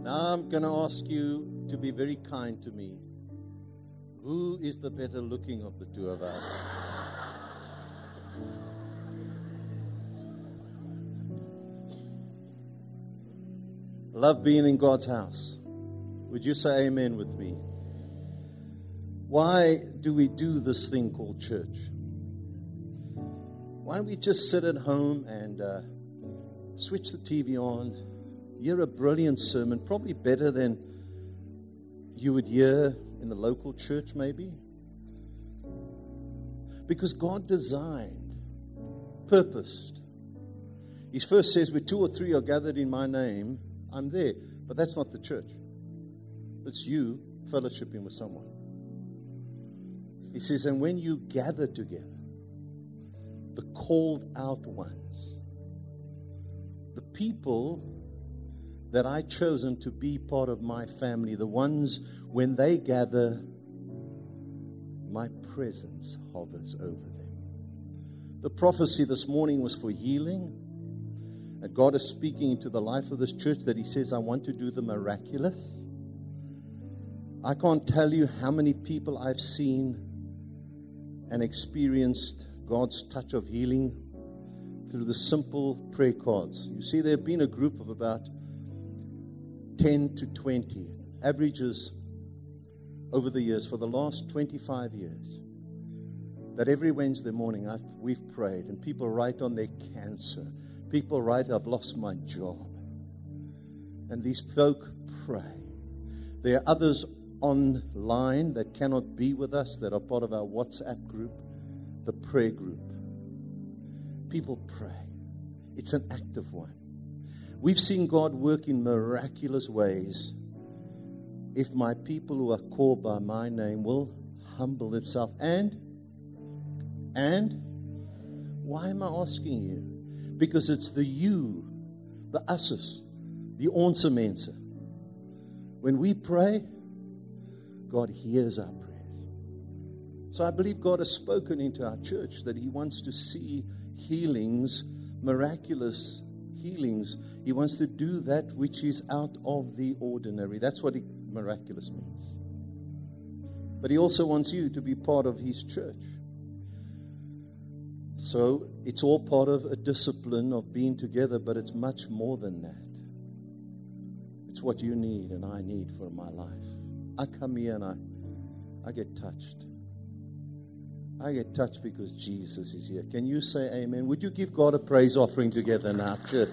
Now I'm going to ask you to be very kind to me. Who is the better looking of the two of us? Love being in God's house. Would you say amen with me? Why do we do this thing called church? Why don't we just sit at home and switch the TV on, hear a brilliant sermon, probably better than you would hear in the local church maybe? Because God designed, purposed. He first says, where 2 or 3 are gathered in my name, I'm there. But that's not the church. It's you fellowshipping with someone. He says, and when you gather together, the called out ones, the people that I chosen to be part of my family, the ones when they gather, my presence hovers over them. The prophecy this morning was for healing. And God is speaking into the life of this church that He says, I want to do the miraculous. I can't tell you how many people I've seen and experienced God's touch of healing through the simple prayer cards. You see, there have been a group of about 10 to 20 averages over the years, for the last 25 years, that every Wednesday morning we've prayed, and people write on their cancer. People write, I've lost my job. And these folk pray. There are others online that cannot be with us, that are part of our WhatsApp group, the prayer group. People pray. It's an active one. We've seen God work in miraculous ways. If my people who are called by my name will humble themselves. And why am I asking you? Because it's the you, the us's, the ons mense. When we pray, God hears our prayers. So I believe God has spoken into our church that He wants to see healings, miraculous healings. He wants to do that which is out of the ordinary. That's what miraculous means. But He also wants you to be part of His church. So it's all part of a discipline of being together, but it's much more than that. It's what you need and I need for my life. I come here and I get touched. I get touched because Jesus is here. Can you say amen? Would you give God a praise offering together now, church?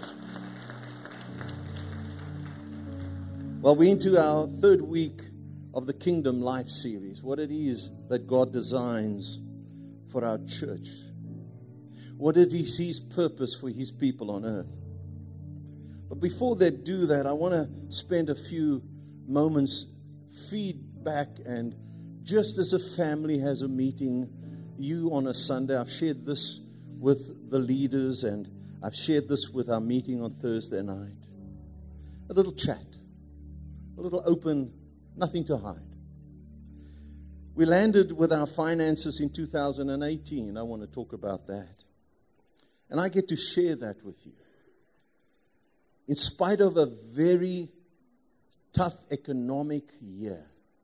Well, we're into our 3rd week of the Kingdom Life series. What it is that God designs for our church. What is His purpose for His people on earth? But before they do that, I want to spend a few moments feedback, and just as a family has a meeting, you on a Sunday, I've shared this with the leaders and I've shared this with our meeting on Thursday night. A little chat, a little open, nothing to hide. We landed with our finances in 2018. I want to talk about that. And I get to share that with you. In spite of a very tough economic year,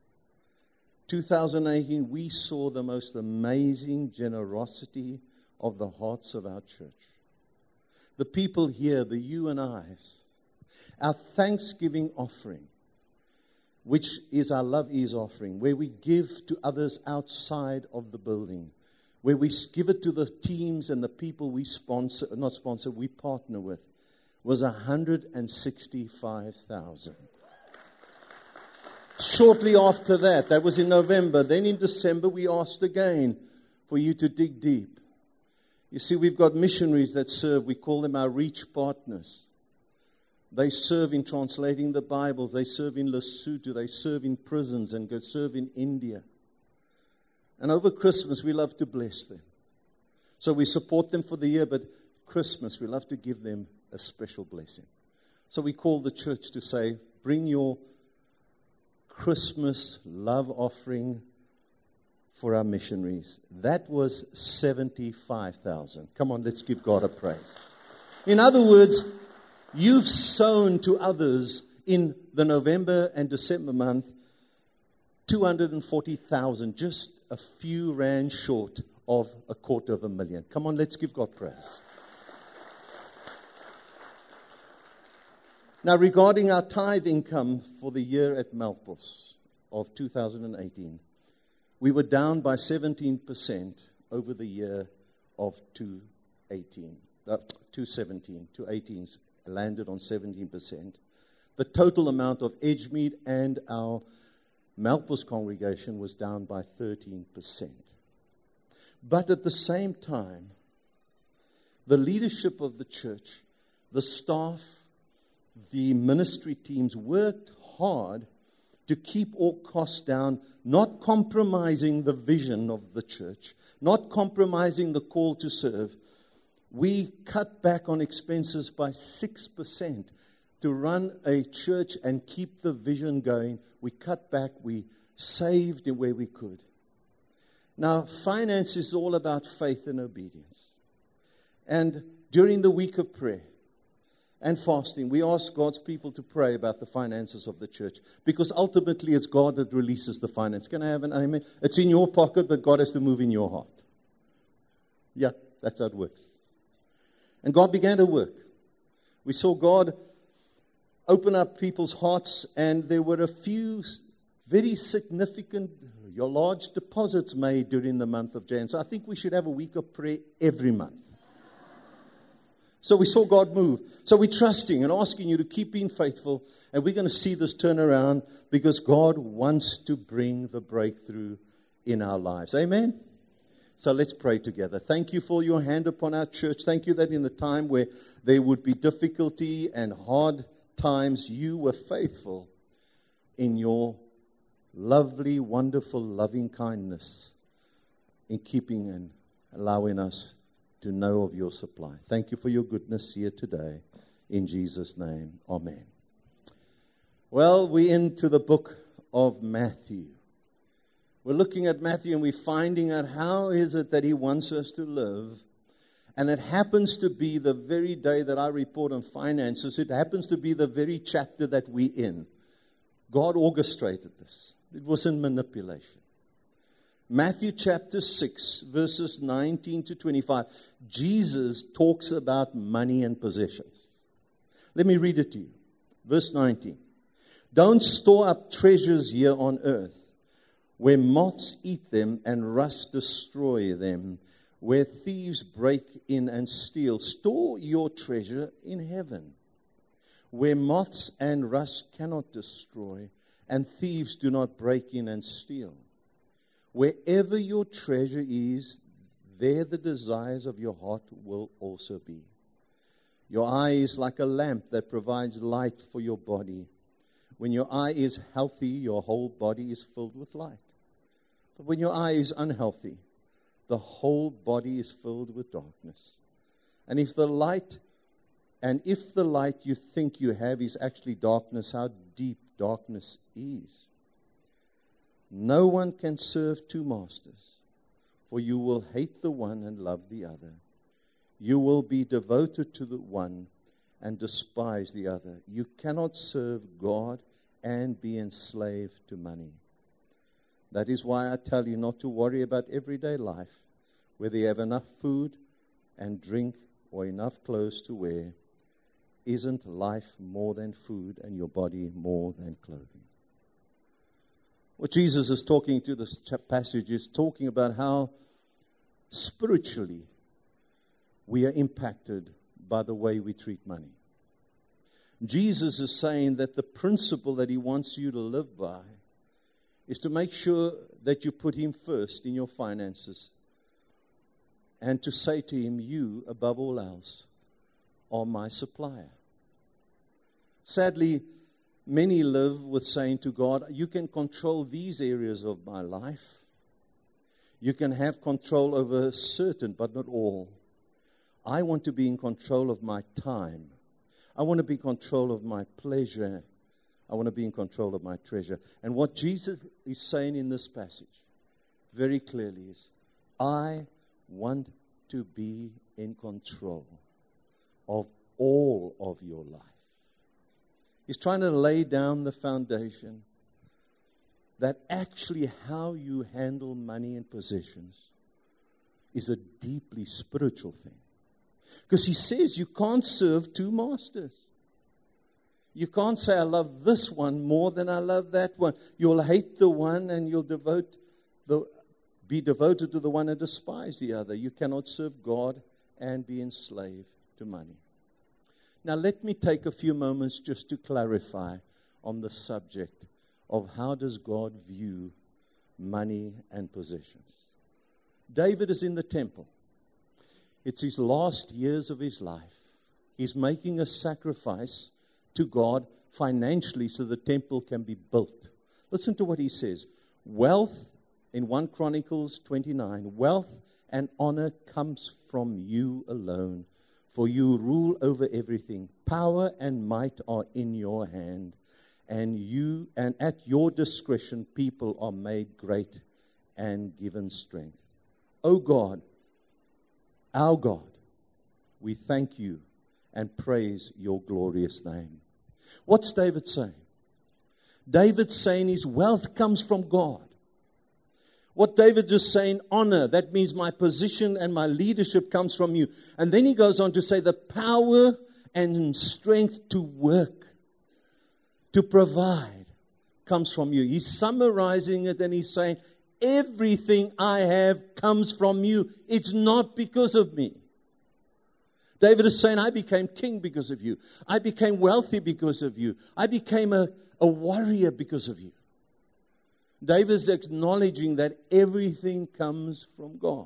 2018, we saw the most amazing generosity of the hearts of our church. The people here, the you and I's, our Thanksgiving offering, which is our Love Is offering, where we give to others outside of the building, where we give it to the teams and the people we we partner with, was 165,000. Shortly after that was in November. Then in December, we asked again for you to dig deep. You see, we've got missionaries that serve. We call them our Reach partners. They serve in translating the Bibles. They serve in Lesotho. They serve in prisons and go serve in India. And over Christmas, we love to bless them. So we support them for the year, but Christmas, we love to give them a special blessing. So we call the church to say, bring your Christmas love offering for our missionaries. That was 75,000. Come on, let's give God a praise. In other words, you've sown to others In the November and December month, 240,000, just a few rand short of 250,000. Come on, let's give God praise. Now, regarding our tithe income for the year at Melkbos of 2018, we were down by 17% over the year of 2017. 2018 landed on 17%. The total amount of Edgemead and our Melkbos congregation was down by 13%. But at the same time, the leadership of the church, the staff, the ministry teams worked hard to keep all costs down, not compromising the vision of the church, not compromising the call to serve. We cut back on expenses by 6% to run a church and keep the vision going. We cut back, we saved in where we could. Now, finance is all about faith and obedience. And during the week of prayer and fasting, we ask God's people to pray about the finances of the church, because ultimately it's God that releases the finance. Can I have an amen? It's in your pocket, but God has to move in your heart. Yeah, that's how it works. And God began to work. We saw God open up people's hearts, and there were a few very significant, large deposits made during the month of January. So I think we should have a week of prayer every month. So we saw God move. So we're trusting and asking you to keep being faithful, and we're going to see this turn around, because God wants to bring the breakthrough in our lives. Amen? So let's pray together. Thank you for your hand upon our church. Thank you that in a time where there would be difficulty and hard times, you were faithful in your lovely, wonderful, loving kindness in keeping and allowing us to know of your supply. Thank you for your goodness here today. In Jesus' name, amen. Well, we're into the book of Matthew. We're looking at Matthew, and we're finding out how is it that he wants us to live. And it happens to be the very day that I report on finances. It happens to be the very chapter that we're in. God orchestrated this. It wasn't manipulation. Matthew chapter 6, verses 19 to 25. Jesus talks about money and possessions. Let me read it to you. Verse 19. Don't store up treasures here on earth, where moths eat them and rust destroy them, where thieves break in and steal. Store your treasure in heaven, where moths and rust cannot destroy, and thieves do not break in and steal. Wherever your treasure is, there the desires of your heart will also be. Your eye is like a lamp that provides light for your body. When your eye is healthy, your whole body is filled with light. But when your eye is unhealthy, the whole body is filled with darkness. And if the light you think you have is actually darkness, how deep darkness is. No one can serve two masters, for you will hate the one and love the other. You will be devoted to the one and despise the other. You cannot serve God and be enslaved to money. That is why I tell you not to worry about everyday life, whether you have enough food and drink or enough clothes to wear. Isn't life more than food and your body more than clothing? What Jesus is talking to this passage is talking about how spiritually we are impacted by the way we treat money. Jesus is saying that the principle that he wants you to live by is to make sure that you put him first in your finances, and to say to him, you, above all else, are my supplier. Sadly, many live with saying to God, you can control these areas of my life. You can have control over certain, but not all. I want to be in control of my time. I want to be in control of my pleasure. I want to be in control of my treasure. And what Jesus is saying in this passage very clearly is, I want to be in control of all of your life. He's trying to lay down the foundation that actually how you handle money and possessions is a deeply spiritual thing. Because he says you can't serve two masters. You can't say, I love this one more than I love that one. You'll hate the one and you'll be devoted to the one and despise the other. You cannot serve God and be enslaved to money. Now let me take a few moments just to clarify on the subject of how does God view money and possessions. David is in the temple. It's his last years of his life. He's making a sacrifice to God financially so the temple can be built. Listen to what he says. Wealth, in 1 Chronicles 29, wealth and honor comes from you alone, for you rule over everything. Power and might are in your hand, and at your discretion people are made great and given strength. O God, our God, we thank you and praise your glorious name. What's David saying? David's saying his wealth comes from God. What David is saying, honor, that means my position and my leadership comes from you. And then he goes on to say the power and strength to work, to provide, comes from you. He's summarizing it and he's saying, everything I have comes from you. It's not because of me. David is saying, I became king because of you. I became wealthy because of you. I became a warrior because of you. David is acknowledging that everything comes from God.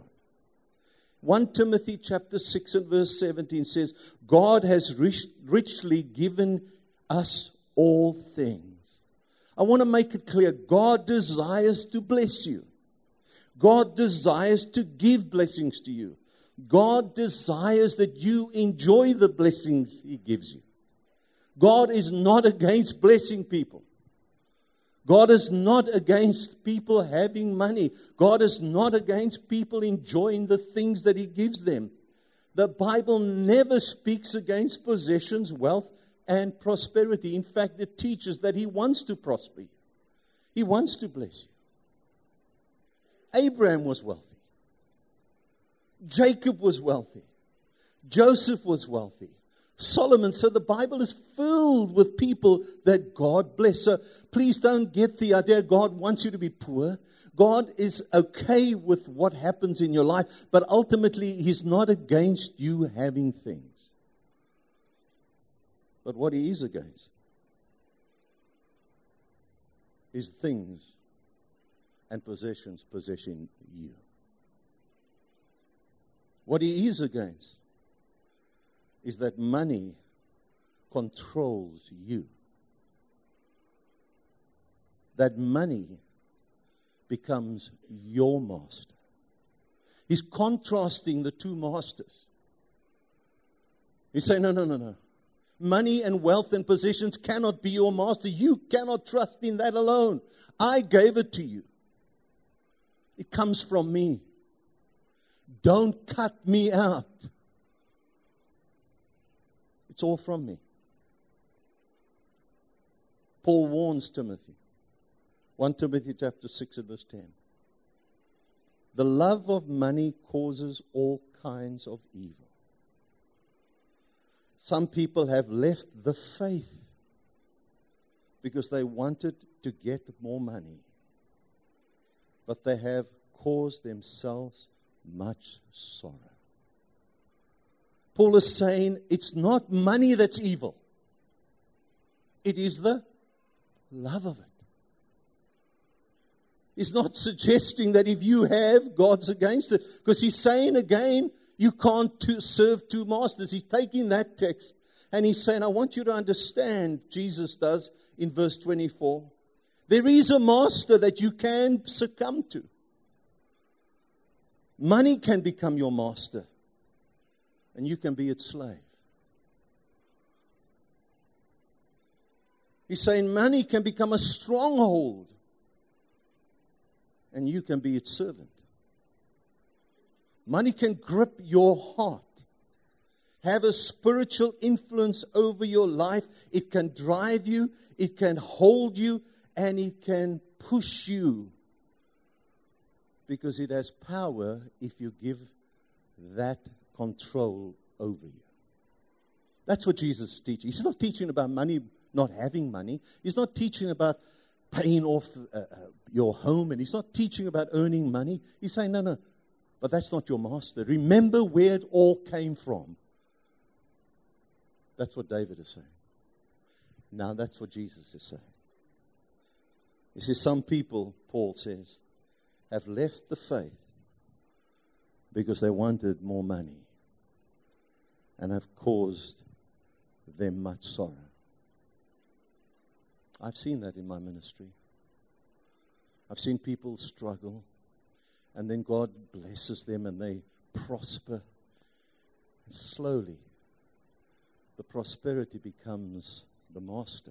1 Timothy chapter 6 and verse 17 says, God has richly given us all things. I want to make it clear, God desires to bless you. God desires to give blessings to you. God desires that you enjoy the blessings He gives you. God is not against blessing people. God is not against people having money. God is not against people enjoying the things that He gives them. The Bible never speaks against possessions, wealth, and prosperity. In fact, it teaches that He wants to prosper you. He wants to bless you. Abraham was wealthy. Jacob was wealthy. Joseph was wealthy. Solomon. So the Bible is filled with people that God bless. So please don't get the idea God wants you to be poor. God is okay with what happens in your life, but ultimately He's not against you having things. But what He is against is things and possessions possessing you. What He is against is that money controls you. That money becomes your master. He's contrasting the two masters. He's saying, no. Money and wealth and possessions cannot be your master. You cannot trust in that alone. I gave it to you. It comes from me. Don't cut me out. It's all from me. Paul warns Timothy. 1 Timothy chapter 6 and verse 10. The love of money causes all kinds of evil. Some people have left the faith because they wanted to get more money. But they have caused themselves much sorrow. Paul is saying it's not money that's evil. It is the love of it. He's not suggesting that if you have, God's against it. Because he's saying again, you can't serve two masters. He's taking that text and he's saying, I want you to understand, Jesus does in verse 24. There is a master that you can succumb to. Money can become your master, and you can be its slave. He's saying money can become a stronghold, and you can be its servant. Money can grip your heart, have a spiritual influence over your life. It can drive you, it can hold you, and it can push you. Because it has power if you give that control over you. That's what Jesus is teaching. He's not teaching about money, not having money. He's not teaching about paying off your home, and he's not teaching about earning money. He's saying, no, but that's not your master. Remember where it all came from. That's what David is saying. Now that's what Jesus is saying. He says, some people, Paul says, have left the faith because they wanted more money and have caused them much sorrow. I've seen that in my ministry. I've seen people struggle, and then God blesses them and they prosper. And slowly, the prosperity becomes the master.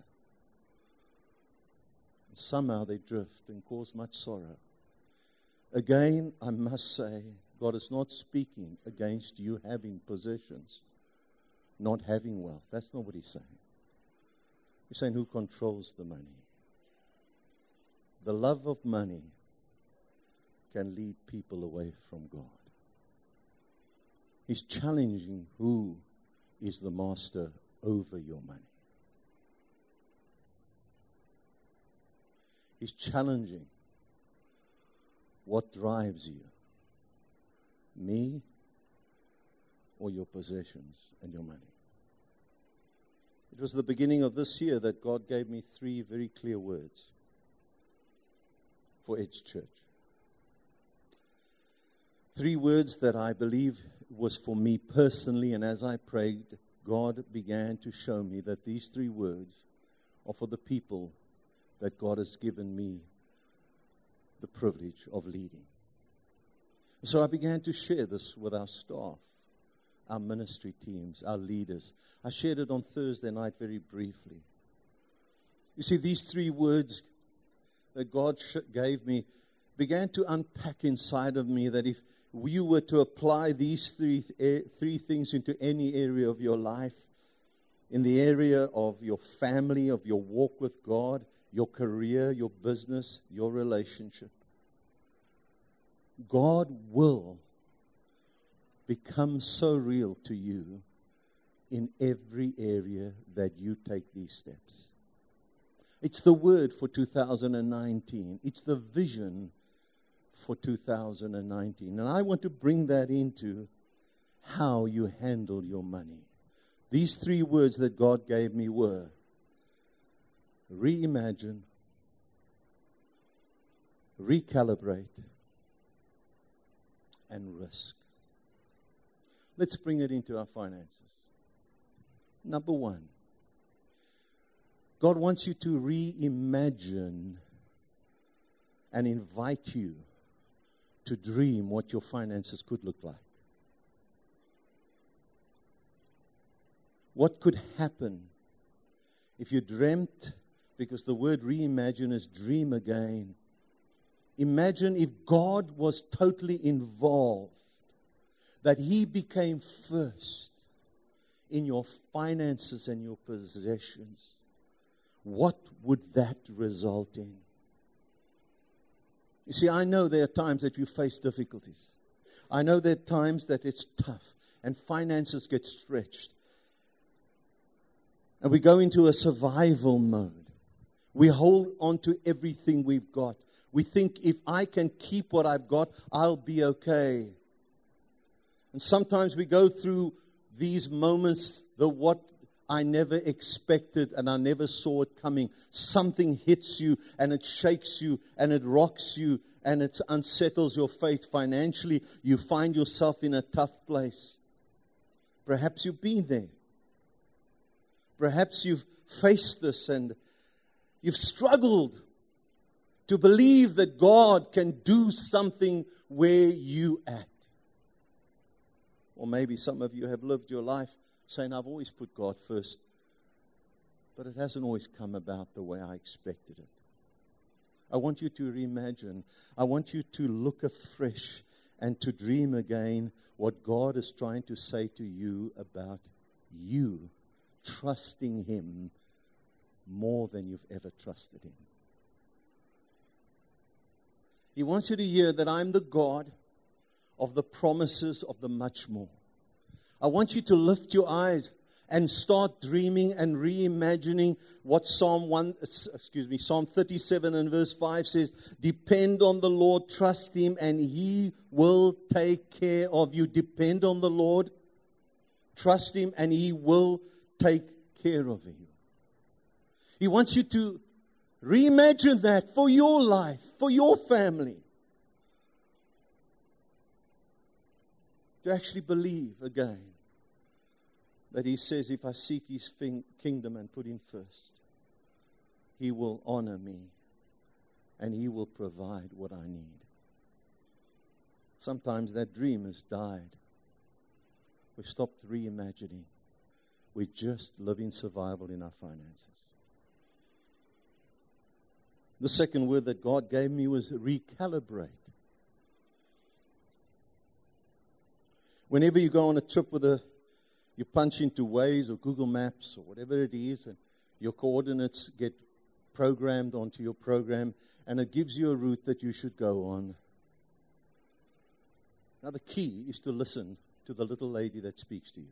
And somehow they drift and cause much sorrow. Again, I must say, God is not speaking against you having possessions, not having wealth. That's not what he's saying. He's saying who controls the money. The love of money can lead people away from God. He's challenging who is the master over your money. He's challenging what drives you, me or your possessions and your money. It was the beginning of this year that God gave me 3 very clear words for Edge Church. 3 words that I believe was for me personally, and as I prayed, God began to show me that these 3 words are for the people that God has given me the privilege of leading. So I began to share this with our staff, our ministry teams, our leaders. I shared it on Thursday night very briefly. You see, these 3 words that God gave me began to unpack inside of me that if you were to apply these three things into any area of your life, in the area of your family, of your walk with God, your career, your business, your relationship, God will become so real to you in every area that you take these steps. It's the word for 2019. It's the vision for 2019. And I want to bring that into how you handle your money. These 3 words that God gave me were reimagine, recalibrate, and risk. Let's bring it into our finances. Number 1, God wants you to reimagine and invite you to dream what your finances could look like. What could happen if you dreamt, because the word reimagine is dream again. Imagine if God was totally involved, that He became first in your finances and your possessions. What would that result in? You see, I know there are times that you face difficulties. I know there are times that it's tough and finances get stretched. And we go into a survival mode. We hold on to everything we've got. We think if I can keep what I've got, I'll be okay. And sometimes we go through these moments, the what I never expected and I never saw it coming. Something hits you and it shakes you and it rocks you and it unsettles your faith financially. You find yourself in a tough place. Perhaps you've been there. Perhaps you've faced this and you've struggled to believe that God can do something where you at. Or maybe some of you have lived your life saying, I've always put God first, but it hasn't always come about the way I expected it. I want you to reimagine. I want you to look afresh and to dream again what God is trying to say to you about you trusting Him more than you've ever trusted Him. He wants you to hear that I'm the God of the promises of the much more. I want you to lift your eyes and start dreaming and reimagining what Psalm 37 and verse 5 says. Depend on the Lord, trust Him, and He will take care of you. Depend on the Lord, trust Him, and He will take care of you. He wants you to reimagine that for your life, for your family. To actually believe again that He says, if I seek His kingdom and put Him first, He will honor me and He will provide what I need. Sometimes that dream has died. We've stopped reimagining. We just live in survival in our finances. The second word that God gave me was recalibrate. Whenever you go on a trip you punch into Waze or Google Maps or whatever it is, and your coordinates get programmed onto your program, and it gives you a route that you should go on. Now the key is to listen to the little lady that speaks to you.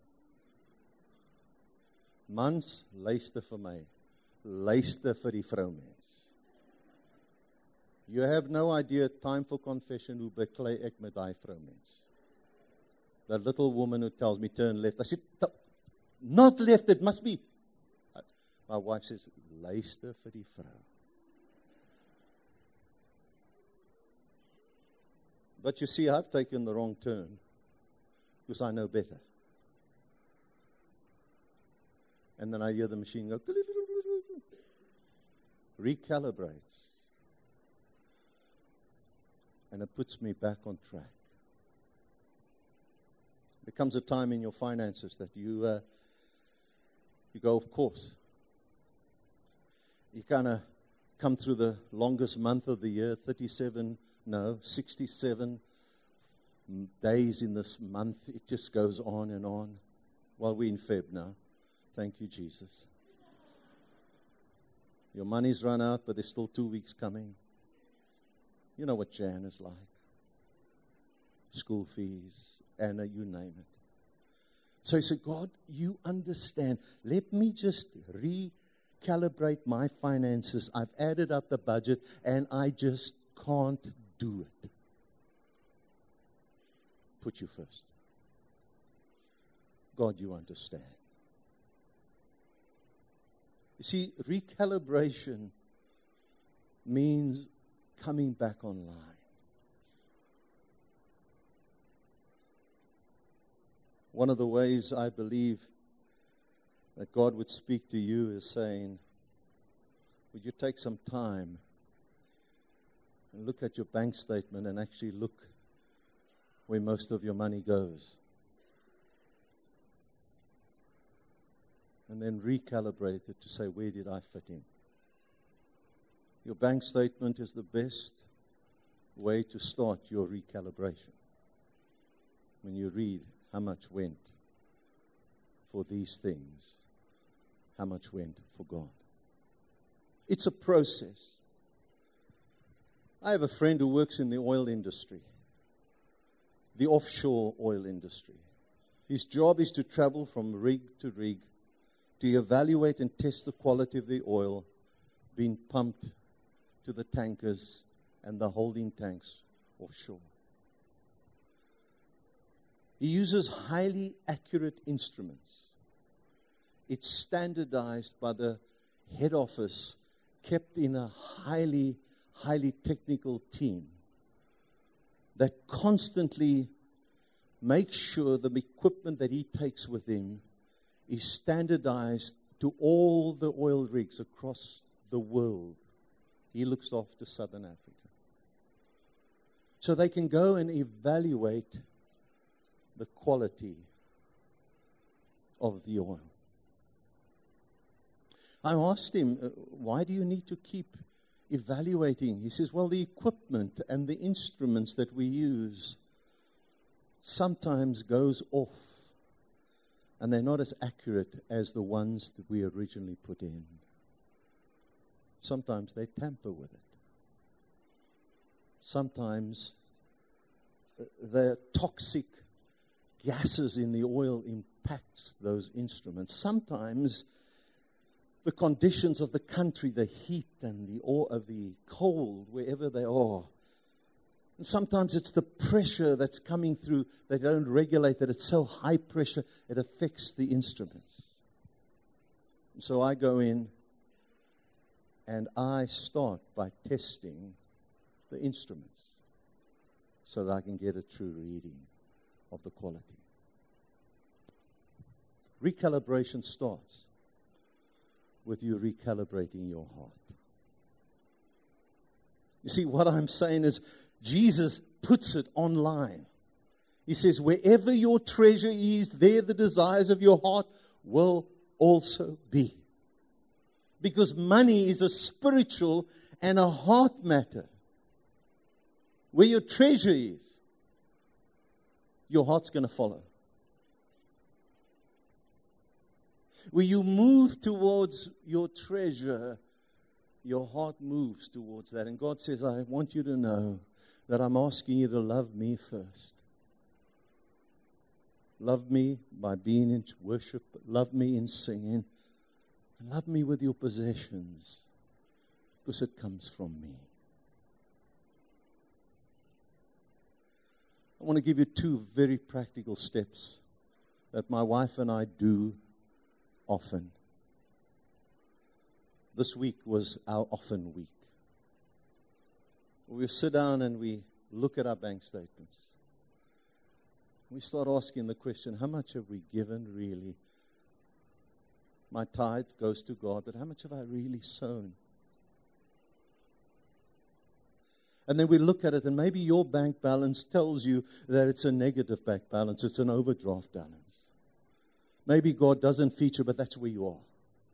Mans, luister vir my. Luister vir die vroumens. You have no idea, time for confession, hoe beklei ek met daai vroumens. The little woman who tells me, turn left. I said, not left, it must be. My wife says, luister vir die vrou. But you see, I've taken the wrong turn because I know better. And then I hear the machine go, recalibrates. And it puts me back on track. There comes a time in your finances that you go off course. You kind of come through the longest month of the year, 67 days in this month. It just goes on and on. Well, we're in Feb now. Thank you, Jesus. Your money's run out, but there's still 2 weeks coming. You know what Jan is like. School fees, Anna, you name it. So he said, God, you understand. Let me just recalibrate my finances. I've added up the budget, and I just can't do it. Put you first. God, you understand. You see, recalibration means coming back online. One of the ways I believe that God would speak to you is saying, would you take some time and look at your bank statement and actually look where most of your money goes? And then recalibrate it to say, where did I fit in? Your bank statement is the best way to start your recalibration. When you read how much went for these things, how much went for God. It's a process. I have a friend who works in the oil industry, the offshore oil industry. His job is to travel from rig to rig to evaluate and test the quality of the oil being pumped to the tankers and the holding tanks offshore. He uses highly accurate instruments. It's standardized by the head office, kept in a highly technical team that constantly makes sure the equipment that he takes with him is standardized to all the oil rigs across the world. He looks after Southern Africa. So they can go and evaluate the quality of the oil. I asked him, why do you need to keep evaluating? He says, well, the equipment and the instruments that we use sometimes goes off And they're not as accurate as the ones that we originally put in. Sometimes they tamper with it. Sometimes the toxic gases in the oil impact those instruments. Sometimes the conditions of the country, the heat and the cold, wherever they are. And sometimes it's the pressure that's coming through. They don't regulate that. It's so high pressure, it affects the instruments. So I go in and I start by testing the instruments so that I can get a true reading of the quality. Recalibration starts with you recalibrating your heart. You see, what I'm saying is Jesus puts it online. He says, wherever your treasure is, there the desires of your heart will also be. Because money is a spiritual and a heart matter. Where your treasure is, your heart's going to follow. Where you move towards your treasure, your heart moves towards that. And God says, I want you to know that I'm asking you to love me first. Love me by being in worship. Love me in singing. And love me with your possessions. Because it comes from me. I want to give you 2 very practical steps that my wife and I do often. This week was our often week. We sit down and we look at our bank statements. We start asking the question, how much have we given really? My tithe goes to God, but how much have I really sown? And then we look at it, and maybe your bank balance tells you that it's a negative bank balance. It's an overdraft balance. Maybe God doesn't feature, but that's where you are.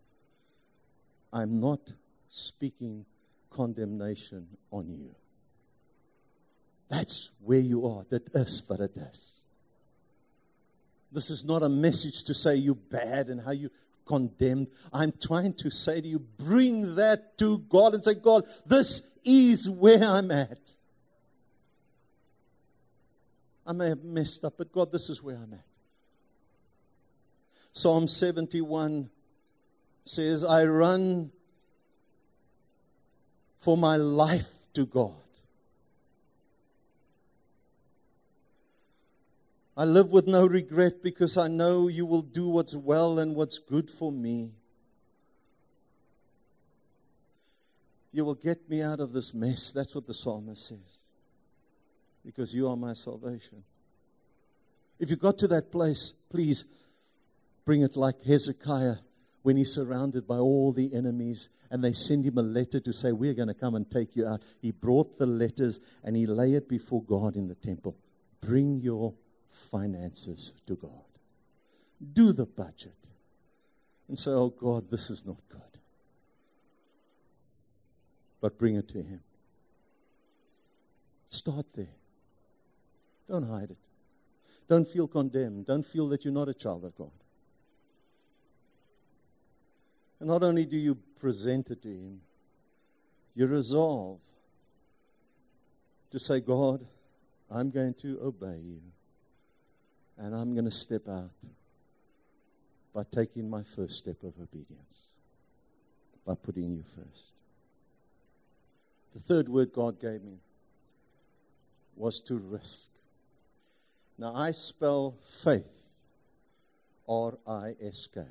I'm not speaking condemnation on you. That's where you are. That is what it is. This is not a message to say you're bad and how you condemned. I'm trying to say to you, bring that to God and say, God, this is where I'm at. I may have messed up, but God, this is where I'm at. Psalm 71 says, I run for my life to God. I live with no regret because I know you will do what's well and what's good for me. You will get me out of this mess. That's what the psalmist says. Because you are my salvation. If you got to that place, please bring it like Hezekiah when he's surrounded by all the enemies and they send him a letter to say, we're going to come and take you out. He brought the letters and he lay it before God in the temple. Bring your finances to God. Do the budget. And say, oh God, this is not good. But bring it to Him. Start there. Don't hide it. Don't feel condemned. Don't feel that you're not a child of God. And not only do you present it to Him, you resolve to say, God, I'm going to obey you. And I'm going to step out by taking my first step of obedience. By putting you first. The third word God gave me was to risk. Now I spell faith, R-I-S-K.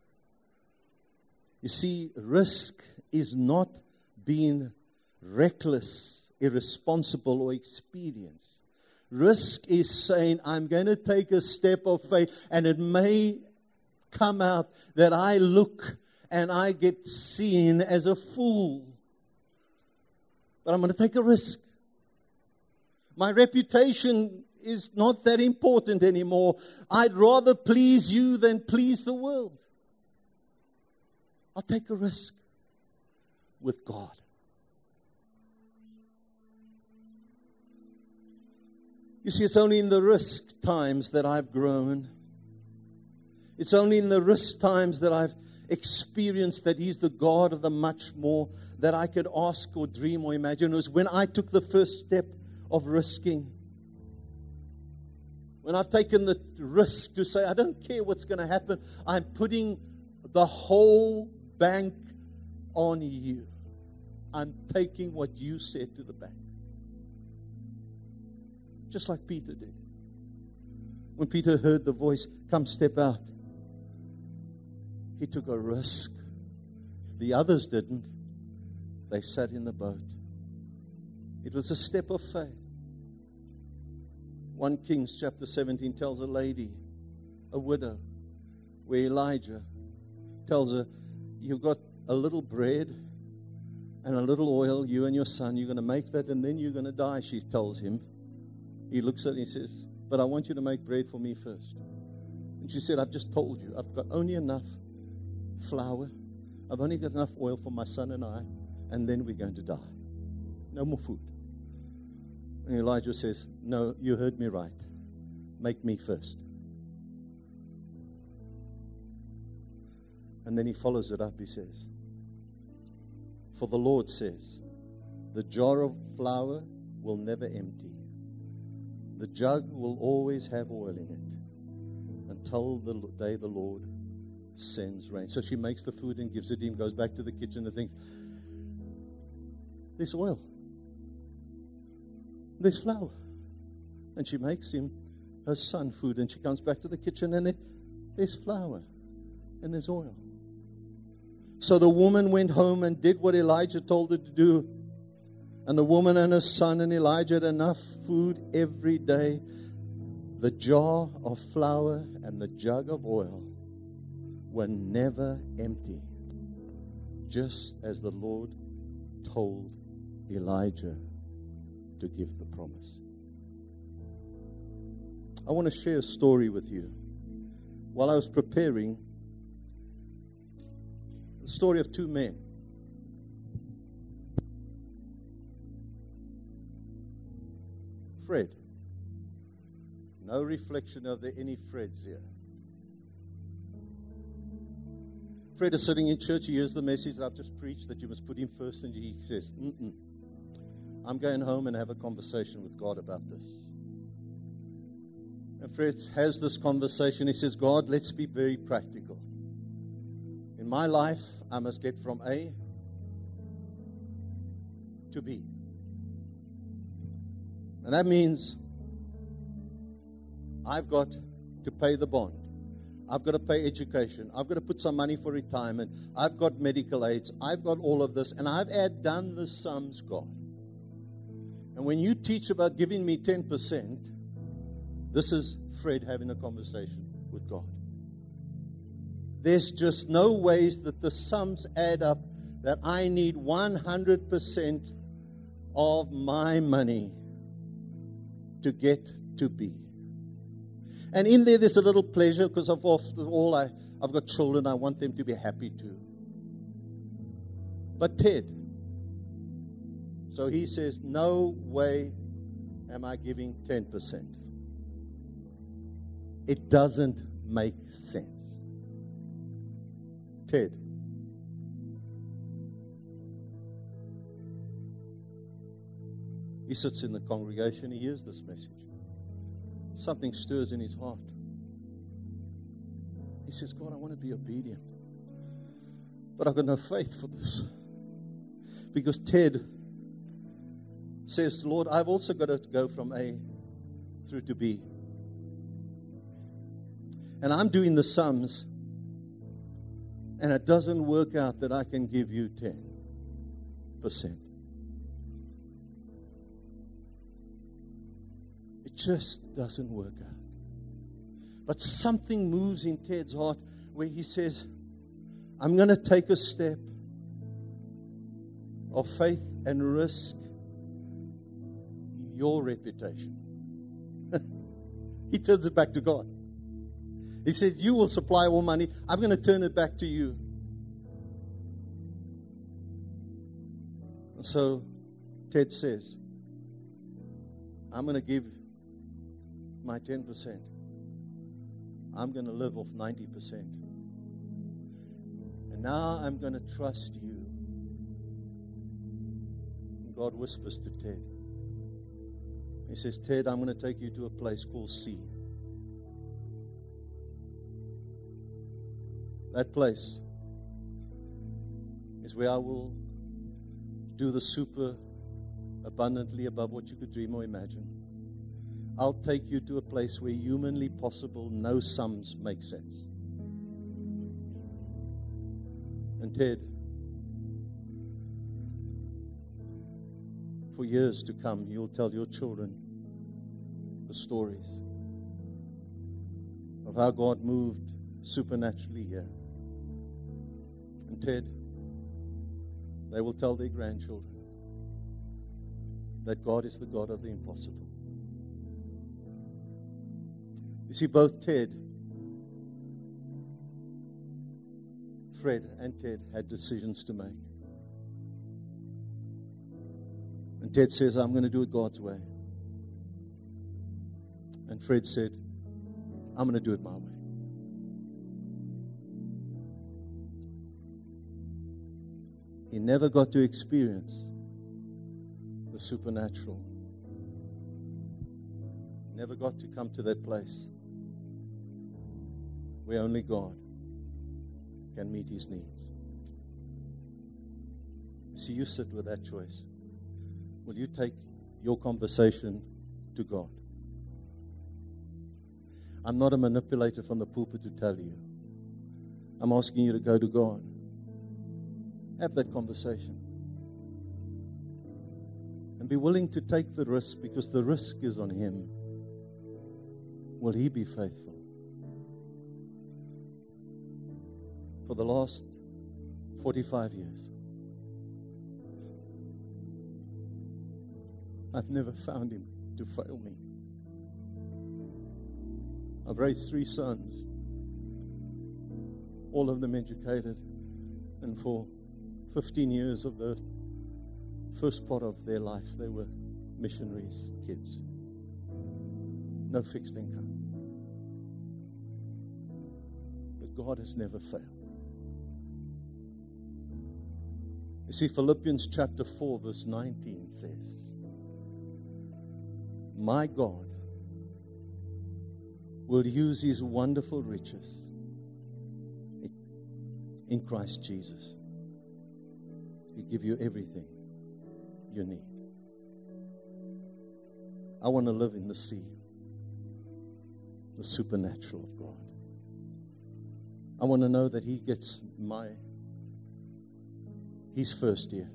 You see, risk is not being reckless, irresponsible, or experienced. Risk is saying, I'm going to take a step of faith, and it may come out that I look and I get seen as a fool. But I'm going to take a risk. My reputation is not that important anymore. I'd rather please you than please the world. I'll take a risk with God. You see, it's only in the risk times that I've grown. It's only in the risk times that I've experienced that He's the God of the much more that I could ask or dream or imagine. It was when I took the first step of risking. When I've taken the risk to say, I don't care what's going to happen. I'm putting the whole bank on you. I'm taking what you said to the bank. Just like Peter did. When Peter heard the voice, come step out, he took a risk. The others didn't. They sat in the boat. It was a step of faith. 1 Kings chapter 17 tells a lady, a widow, where Elijah tells her, you've got a little bread and a little oil, you and your son, you're going to make that and then you're going to die, she tells him. He looks at her and he says, but I want you to make bread for me first. And she said, I've just told you, I've got only enough flour. I've only got enough oil for my son and I, and then we're going to die. No more food. And Elijah says, no, you heard me right. Make me first. And then he follows it up. He says, for the Lord says, the jar of flour will never empty. The jug will always have oil in it until the day the Lord sends rain. So she makes the food and gives it to him, goes back to the kitchen and thinks, there's oil. There's flour. And she makes him, her son, food, and she comes back to the kitchen and there's flour and there's oil. So the woman went home and did what Elijah told her to do. And the woman and her son and Elijah had enough food every day. The jar of flour and the jug of oil were never empty, just as the Lord told Elijah to give the promise. I want to share a story with you. While I was preparing, the story of two men. Fred. No reflection of any Freds here. Fred is sitting in church. He hears the message that I've just preached, that you must put him first, and he says, I'm going home and have a conversation with God about this. And Fred has this conversation. He says, God, let's be very practical. In my life, I must get from A to B. And that means I've got to pay the bond. I've got to pay education. I've got to put some money for retirement. I've got medical aids. I've got all of this. And I've done the sums, God. And when you teach about giving me 10%, this is Fred having a conversation with God. There's just no ways that the sums add up that I need 100% of my money to get to B. And in there's a little pleasure, because after all, I've got children. I want them to be happy too. But Ted, so he says, no way am I giving 10%. It doesn't make sense. Ted. He sits in the congregation. He hears this message. Something stirs in his heart. He says, God, I want to be obedient. But I've got no faith for this. Because Ted says, Lord, I've also got to go from A through to B. And I'm doing the sums. And it doesn't work out that I can give you 10%. It just doesn't work out. But something moves in Ted's heart where he says, I'm going to take a step of faith and risk your reputation. He turns it back to God. He said, you will supply all money. I'm going to turn it back to you. And so Ted says, I'm going to give my 10%. I'm going to live off 90%. And now I'm going to trust you. And God whispers to Ted. He says, Ted, I'm going to take you to a place called C. That place is where I will do the super abundantly above what you could dream or imagine. I'll take you to a place where humanly possible no sums make sense. And Ted, for years to come, you'll tell your children the stories of how God moved supernaturally here. And Ted, they will tell their grandchildren that God is the God of the impossible. You see, both Fred and Ted had decisions to make. And Ted says, I'm going to do it God's way. And Fred said, I'm going to do it my way. He never got to experience the supernatural. Never got to come to that place where only God can meet his needs. See, you sit with that choice. Will you take your conversation to God? I'm not a manipulator from the pulpit to tell you. I'm asking you to go to God. Have that conversation. And be willing to take the risk, because the risk is on him. Will he be faithful? For the last 45 years, I've never found him to fail me. I've raised 3 sons, all of them educated, and for 15 years of the first part of their life, they were missionaries' kids. No fixed income. But God has never failed. You see, Philippians chapter 4, verse 19 says, my God will use his wonderful riches in Christ Jesus to give you everything you need. I want to live in the sea, the supernatural of God. I want to know that he gets his first year.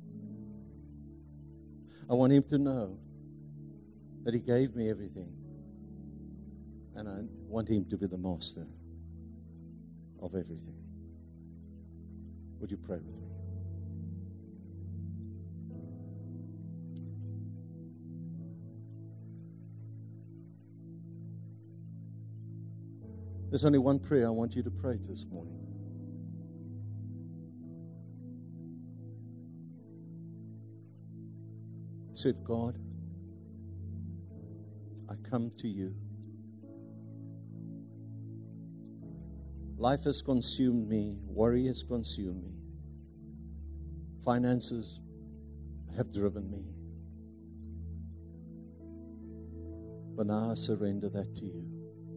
I want him to know that he gave me everything. And I want him to be the master of everything. Would you pray with me? There's only one prayer I want you to pray this morning. Said, God, I come to you. Life has consumed me. Worry has consumed me. Finances have driven me. But now I surrender that to you.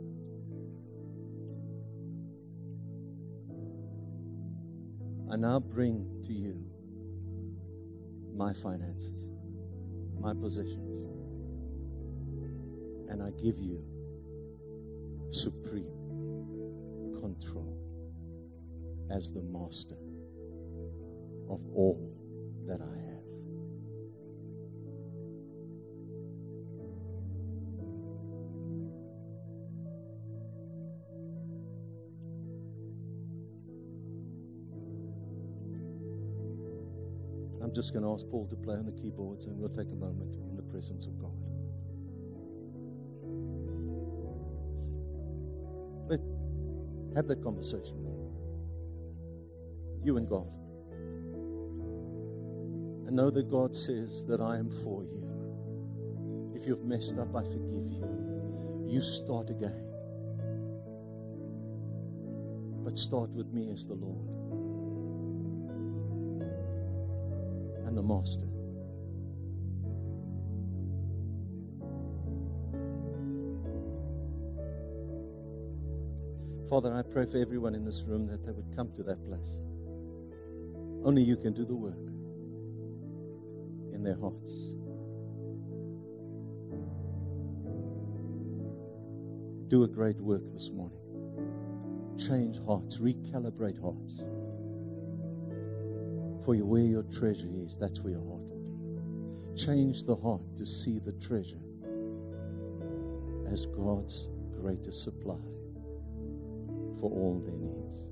I now bring to you my finances, my possessions, and I give you supreme control as the master of all that I have. I'm just going to ask Paul to play on the keyboards, and we'll take a moment in the presence of God. Have that conversation with him. You and God. And know that God says that I am for you. If you've messed up, I forgive you. You start again. But start with me as the Lord and the Master. Father, I pray for everyone in this room that they would come to that place. Only you can do the work in their hearts. Do a great work this morning. Change hearts, recalibrate hearts. For where your treasure is, that's where your heart will be. Change the heart to see the treasure as God's greatest supply for all their needs.